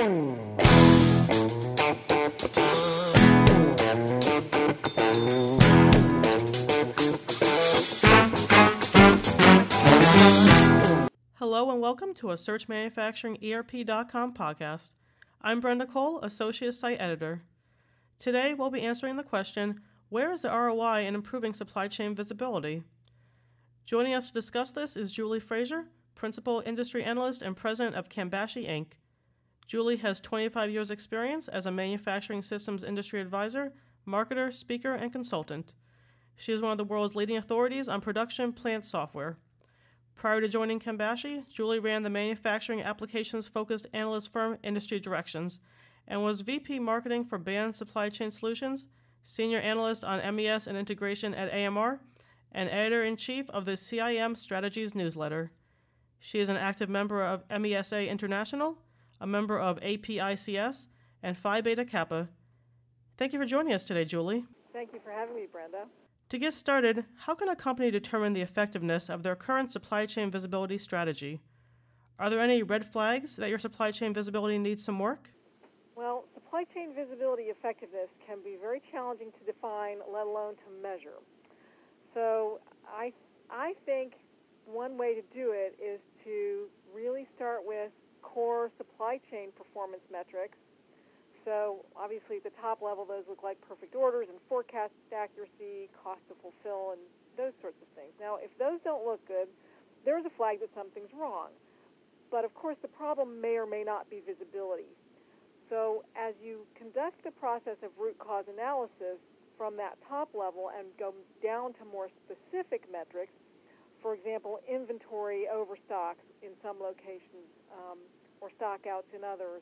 Hello and welcome to a Search Manufacturing ERP.com podcast. I'm Brenda Cole, Associate Site Editor. Today we'll be answering the question, where is the ROI in improving supply chain visibility? Joining us to discuss this is Julie Frazier, Principal Industry Analyst and President of Cambashi, Inc. Julie has 25 years' experience as a manufacturing systems industry advisor, marketer, speaker, and consultant. She is one of the world's leading authorities on production plant software. Prior to joining Cambashi, Julie ran the manufacturing applications-focused analyst firm Industry Directions and was VP Marketing for Band Supply Chain Solutions, Senior Analyst on MES and Integration at AMR, and Editor-in-Chief of the CIM Strategies newsletter. She is an active member of MESA International, a member of APICS, and Phi Beta Kappa. Thank you for joining us today, Julie. Thank you for having me, Brenda. To get started, how can a company determine the effectiveness of their current supply chain visibility strategy? Are there any red flags that your supply chain visibility needs some work? Well, supply chain visibility effectiveness can be very challenging to define, let alone to measure. So I think one way to do it is to really start with core supply chain performance metrics. So obviously at the top level, those look like perfect orders and forecast accuracy, cost to fulfill, and those sorts of things. Now, if those don't look good, there's a flag that something's wrong. But of course, the problem may or may not be visibility. So as you conduct the process of root cause analysis from that top level and go down to more specific metrics, for example, inventory overstocks in some locations or stockouts in others,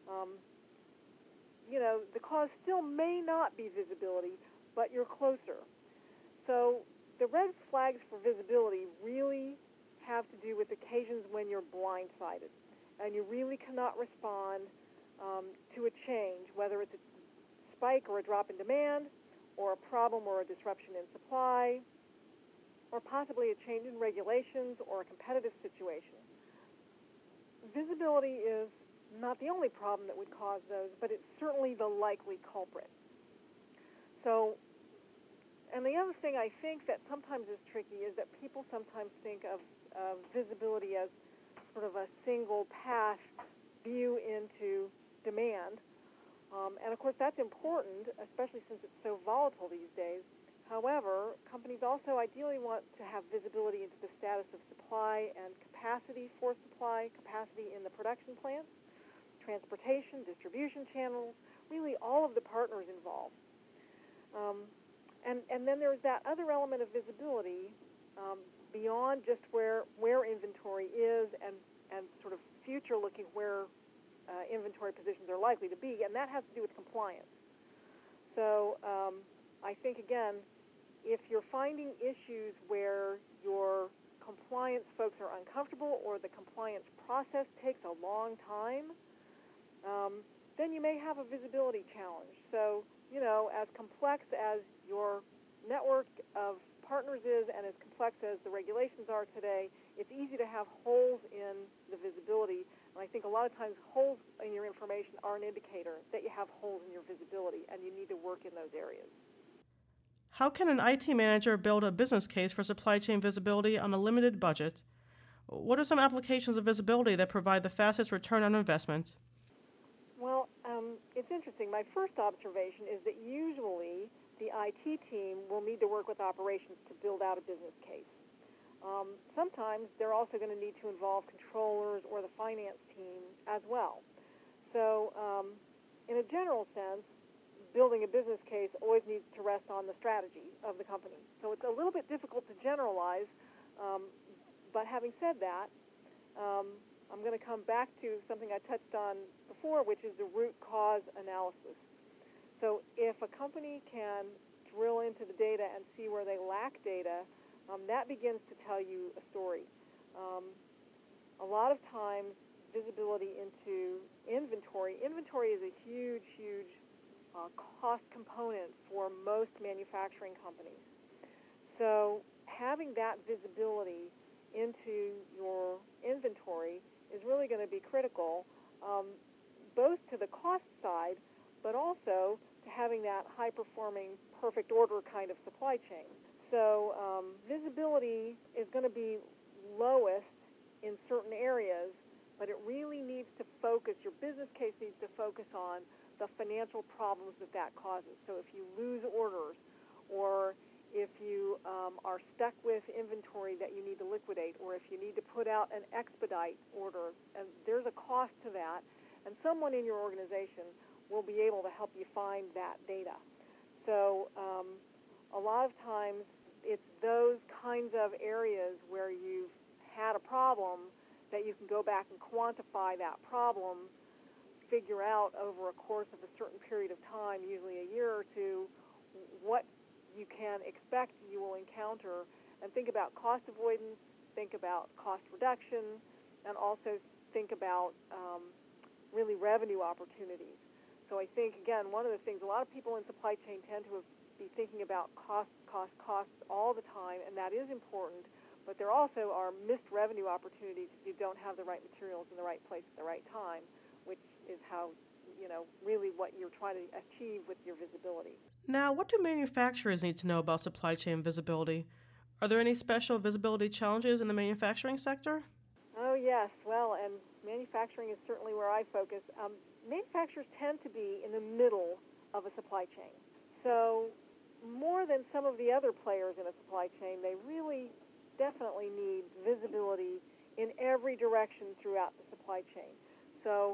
the cause still may not be visibility, but you're closer. So the red flags for visibility really have to do with occasions when you're blindsided and you really cannot respond to a change, whether it's a spike or a drop in demand or a problem or a disruption in supply or possibly a change in regulations or a competitive situation. Visibility is not the only problem that would cause those, but it's certainly the likely culprit. So, and the other thing I think that sometimes is tricky is that people sometimes think of visibility as sort of a single path view into demand. And of course that's important, especially since it's so volatile these days. However, companies also ideally want to have visibility into the status of supply and capacity for supply, capacity in the production plants, transportation, distribution channels, really all of the partners involved. And then there's that other element of visibility beyond just where inventory is and sort of future-looking where inventory positions are likely to be, and that has to do with compliance. So I think, again, if you're finding issues where your compliance folks are uncomfortable or the compliance process takes a long time, then you may have a visibility challenge. So, as complex as your network of partners is and as complex as the regulations are today, it's easy to have holes in the visibility. And I think a lot of times holes in your information are an indicator that you have holes in your visibility and you need to work in those areas. How can an IT manager build a business case for supply chain visibility on a limited budget? What are some applications of visibility that provide the fastest return on investment? Well, it's interesting. My first observation is that usually the IT team will need to work with operations to build out a business case. Sometimes they're also going to need to involve controllers or the finance team as well. So in a general sense, building a business case always needs to rest on the strategy of the company. So it's a little bit difficult to generalize, but having said that, I'm going to come back to something I touched on before, which is the root cause analysis. So if a company can drill into the data and see where they lack data, that begins to tell you a story. A lot of times, visibility into inventory is a huge cost component for most manufacturing companies. So having that visibility into your inventory is really going to be critical both to the cost side, but also to having that high-performing, perfect order kind of supply chain. So visibility is going to be lowest in certain areas, but it really needs to focus, your business case needs to focus on the financial problems that causes. So if you lose orders, or if you are stuck with inventory that you need to liquidate, or if you need to put out an expedite order, and there's a cost to that, and someone in your organization will be able to help you find that data. So a lot of times it's those kinds of areas where you've had a problem that you can go back and quantify that problem, figure out over a course of a certain period of time, usually a year or two, what you can expect you will encounter, and think about cost avoidance, think about cost reduction, and also think about really revenue opportunities. So I think, again, one of the things, a lot of people in supply chain tend to be thinking about costs all the time, and that is important, but there also are missed revenue opportunities if you don't have the right materials in the right place at the right time, which is how, really what you're trying to achieve with your visibility. Now, what do manufacturers need to know about supply chain visibility? Are there any special visibility challenges in the manufacturing sector? Oh, yes. Well, and manufacturing is certainly where I focus. Manufacturers tend to be in the middle of a supply chain. So more than some of the other players in a supply chain, they really definitely need visibility in every direction throughout the supply chain. So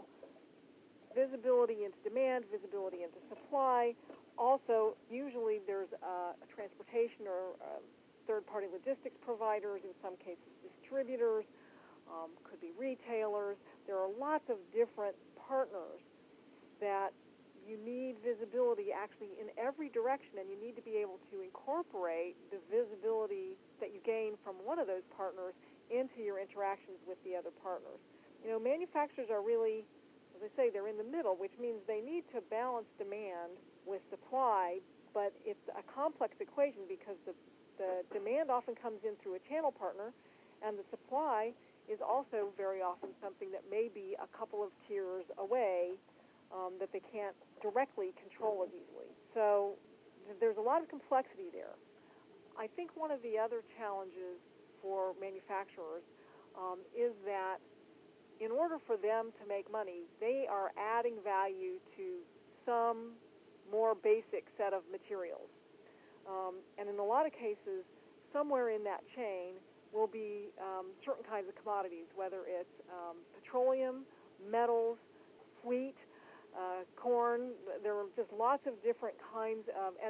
visibility into demand, visibility into supply. Also, usually there's a transportation or third-party logistics providers, in some cases distributors, could be retailers. There are lots of different partners that you need visibility actually in every direction, and you need to be able to incorporate the visibility that you gain from one of those partners into your interactions with the other partners. Manufacturers are really, as I say, they're in the middle, which means they need to balance demand with supply, but it's a complex equation because the demand often comes in through a channel partner, and the supply is also very often something that may be a couple of tiers away that they can't directly control as easily. So there's a lot of complexity there. I think one of the other challenges for manufacturers is that in order for them to make money, they are adding value to some more basic set of materials. And in a lot of cases, somewhere in that chain will be certain kinds of commodities, whether it's petroleum, metals, wheat, corn. There are just lots of different kinds of, and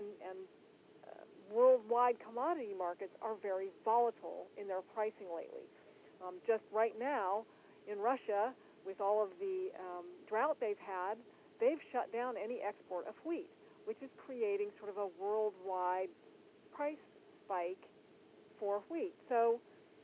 worldwide commodity markets are very volatile in their pricing lately. Just right now, in Russia, with all of the drought they've had, they've shut down any export of wheat, which is creating sort of a worldwide price spike for wheat. So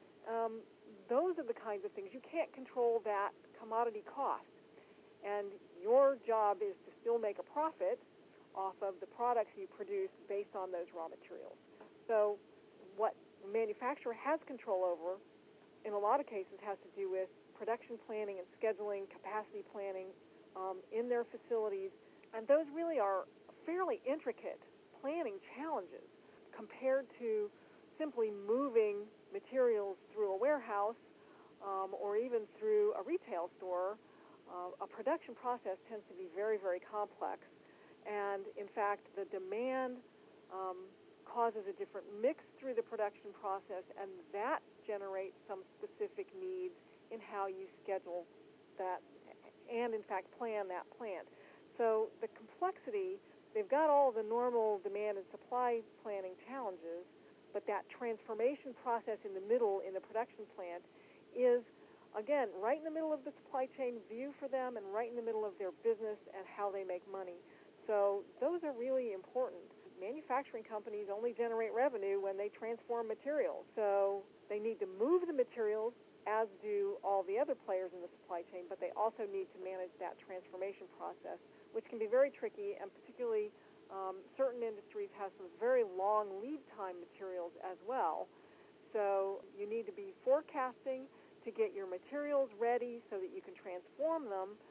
those are the kinds of things. You can't control that commodity cost. And your job is to still make a profit off of the products you produce based on those raw materials. So what the manufacturer has control over, in a lot of cases, has to do with production planning and scheduling, capacity planning in their facilities. And those really are fairly intricate planning challenges compared to simply moving materials through a warehouse or even through a retail store. A production process tends to be very, very complex. And in fact, the demand causes a different mix through the production process, and that generates some specific needs in how you schedule that and, in fact, plan that plant. So the complexity, they've got all the normal demand and supply planning challenges, but that transformation process in the middle in the production plant is, again, right in the middle of the supply chain view for them and right in the middle of their business and how they make money. So those are really important. Manufacturing companies only generate revenue when they transform materials. So they need to move the materials, as do all the other players in the supply chain, but they also need to manage that transformation process, which can be very tricky, and particularly certain industries have some very long lead time materials as well. So you need to be forecasting to get your materials ready so that you can transform them,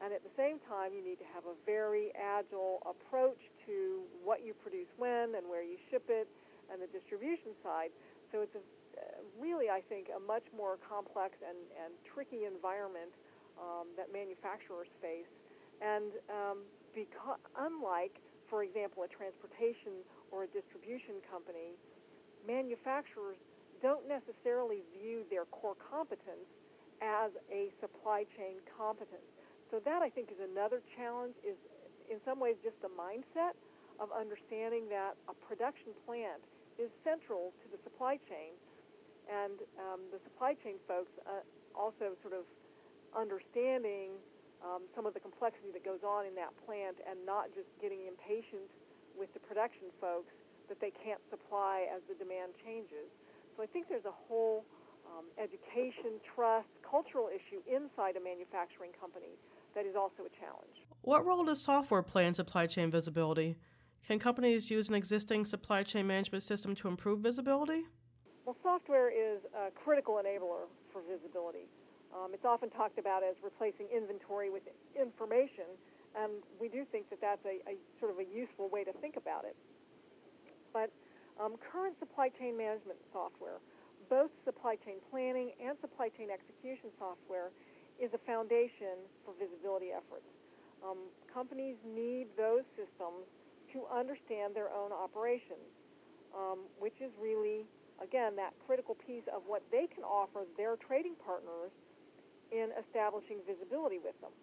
And at the same time, you need to have a very agile approach to what you produce when and where you ship it and the distribution side. So it's really, I think, a much more complex and tricky environment that manufacturers face. And because, unlike, for example, a transportation or a distribution company, manufacturers don't necessarily view their core competence as a supply chain competence. So that, I think, is another challenge, is in some ways just the mindset of understanding that a production plant is central to the supply chain. And the supply chain folks also sort of understanding some of the complexity that goes on in that plant and not just getting impatient with the production folks that they can't supply as the demand changes. So I think there's a whole education, trust, cultural issue inside a manufacturing company that is also a challenge. What role does software play in supply chain visibility? Can companies use an existing supply chain management system to improve visibility? Well, software is a critical enabler for visibility. It's often talked about as replacing inventory with information, and we do think that that's a sort of a useful way to think about it. But current supply chain management software, both supply chain planning and supply chain execution software, is a foundation for visibility efforts. Companies need those systems to understand their own operations, which is really, again, that critical piece of what they can offer their trading partners in establishing visibility with them.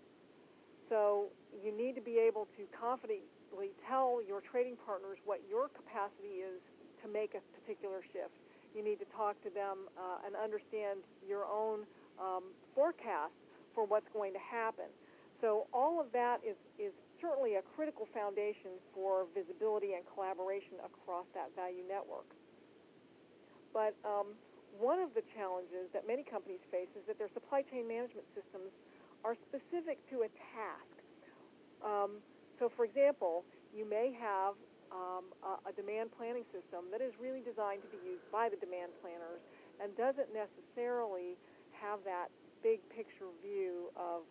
So you need to be able to confidently tell your trading partners what your capacity is to make a particular shift. You need to talk to them and understand your own forecast for what's going to happen. So all of that is certainly a critical foundation for visibility and collaboration across that value network. But one of the challenges that many companies face is that their supply chain management systems are specific to a task. So, for example, you may have a demand planning system that is really designed to be used by the demand planners and doesn't necessarily have that big picture view of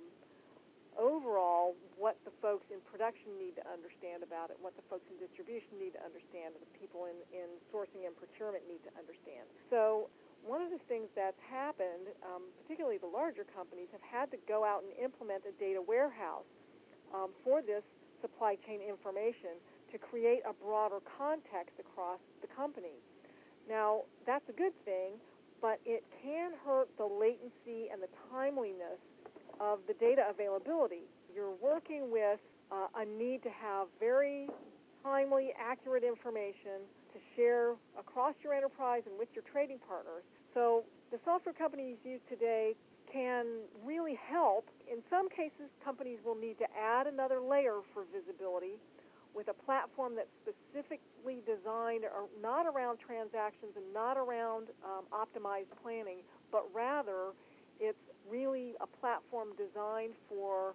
overall what the folks in production need to understand about it, what the folks in distribution need to understand, and the people in sourcing and procurement need to understand. So one of the things that's happened, particularly the larger companies, have had to go out and implement a data warehouse for this supply chain information to create a broader context across the company. Now, that's a good thing, but it can hurt the latency and the timeliness of the data availability. You're working with a need to have very timely, accurate information to share across your enterprise and with your trading partners. So the software companies use today can really help. In some cases, companies will need to add another layer for visibility with a platform that's specifically designed not around transactions and not around optimized planning, but rather it's really a platform designed for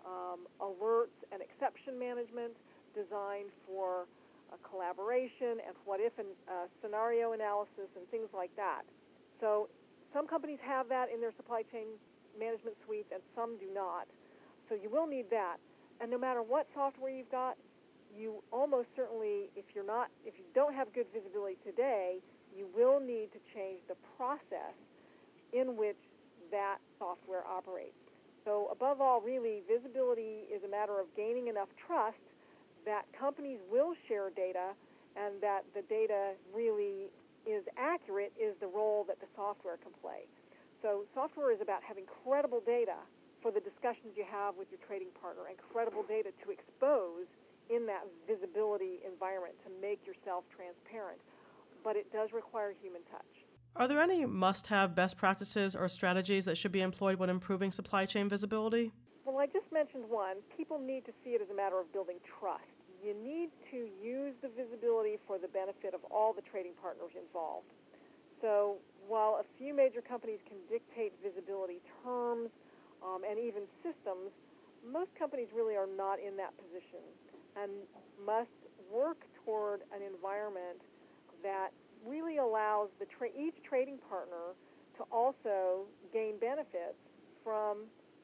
alerts and exception management, designed for collaboration and what-if and scenario analysis and things like that. So some companies have that in their supply chain management suites and some do not. So you will need that. And no matter what software you've got, you almost certainly, if you don't have good visibility today, you will need to change the process in which that software operates. So above all, really, visibility is a matter of gaining enough trust that companies will share data and that the data really is accurate is the role that the software can play. So software is about having credible data for the discussions you have with your trading partner and credible data to expose in that visibility environment to make yourself transparent. But it does require human touch. Are there any must-have best practices or strategies that should be employed when improving supply chain visibility? Well, I just mentioned one. People need to see it as a matter of building trust. You need to use the visibility for the benefit of all the trading partners involved. So while a few major companies can dictate visibility terms and even systems, most companies really are not in that position and must work toward an environment that really allows each trading partner to also gain benefits from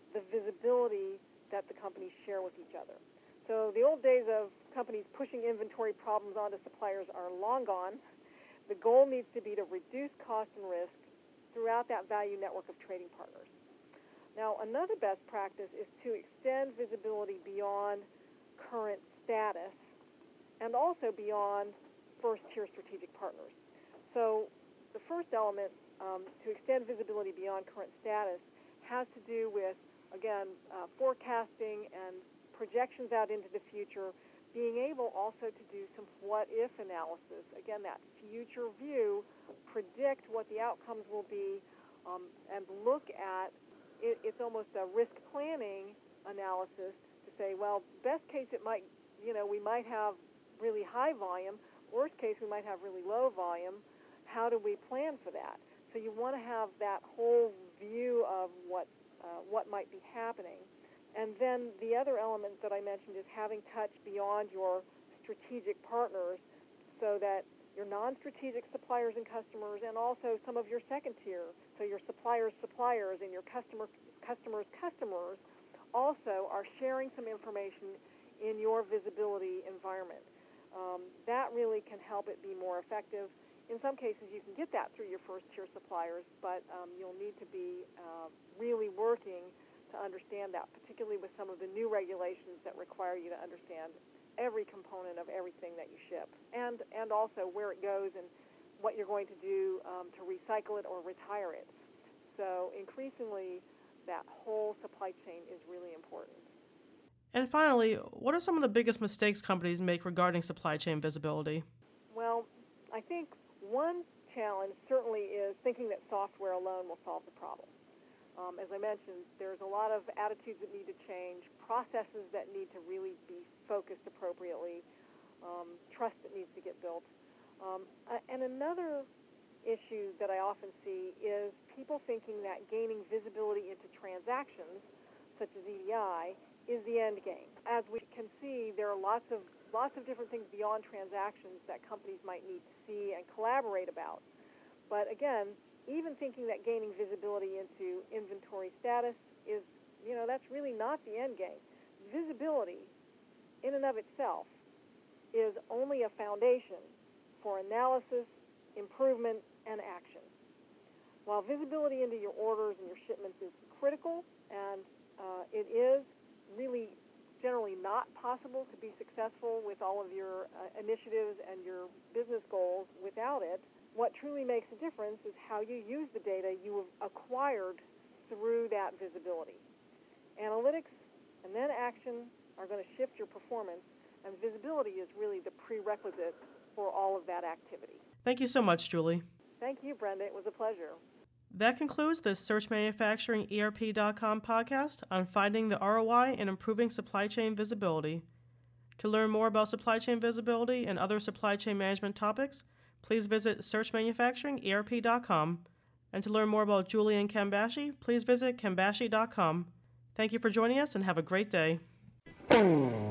the visibility that the companies share with each other. So the old days of companies pushing inventory problems onto suppliers are long gone. The goal needs to be to reduce cost and risk throughout that value network of trading partners. Now, another best practice is to extend visibility beyond current status and also beyond first-tier strategic partners. So the first element to extend visibility beyond current status has to do with, again, forecasting and projections out into the future, being able also to do some what-if analysis. Again, that future view, predict what the outcomes will be, and look at it. It's almost a risk planning analysis to say, well, best case it might, we might have really high volume. Worst case, we might have really low volume. How do we plan for that? So you want to have that whole view of what might be happening. And then the other element that I mentioned is having touch beyond your strategic partners so that your non-strategic suppliers and customers, and also some of your second tier, so your suppliers' suppliers and your customers' customers, also are sharing some information in your visibility environment. That really can help it be more effective. In some cases, you can get that through your first-tier suppliers, but you'll need to be really working to understand that, particularly with some of the new regulations that require you to understand every component of everything that you ship, and also where it goes and what you're going to do to recycle it or retire it. So increasingly, that whole supply chain is really important. And finally, what are some of the biggest mistakes companies make regarding supply chain visibility? Well, I think one challenge certainly is thinking that software alone will solve the problem. As I mentioned, there's a lot of attitudes that need to change, processes that need to really be focused appropriately, trust that needs to get built. And another issue that I often see is people thinking that gaining visibility into transactions, such as EDI, is the end game. As we can see, there are lots of different things beyond transactions that companies might need to see and collaborate about. But again, even thinking that gaining visibility into inventory status is, that's really not the end game. Visibility in and of itself is only a foundation for analysis, improvement, and action. While visibility into your orders and your shipments is critical, and it is really generally not possible to be successful with all of your initiatives and your business goals without it, what truly makes a difference is how you use the data you have acquired through that visibility. Analytics and then action are going to shift your performance, and visibility is really the prerequisite for all of that activity. Thank you so much, Julie. Thank you, Brenda. It was a pleasure. That concludes the Search Manufacturing ERP.com podcast on finding the ROI and improving supply chain visibility. To learn more about supply chain visibility and other supply chain management topics, please visit searchmanufacturingerp.com. And to learn more about Julie and Kambashi, please visit kambashi.com. Thank you for joining us and have a great day.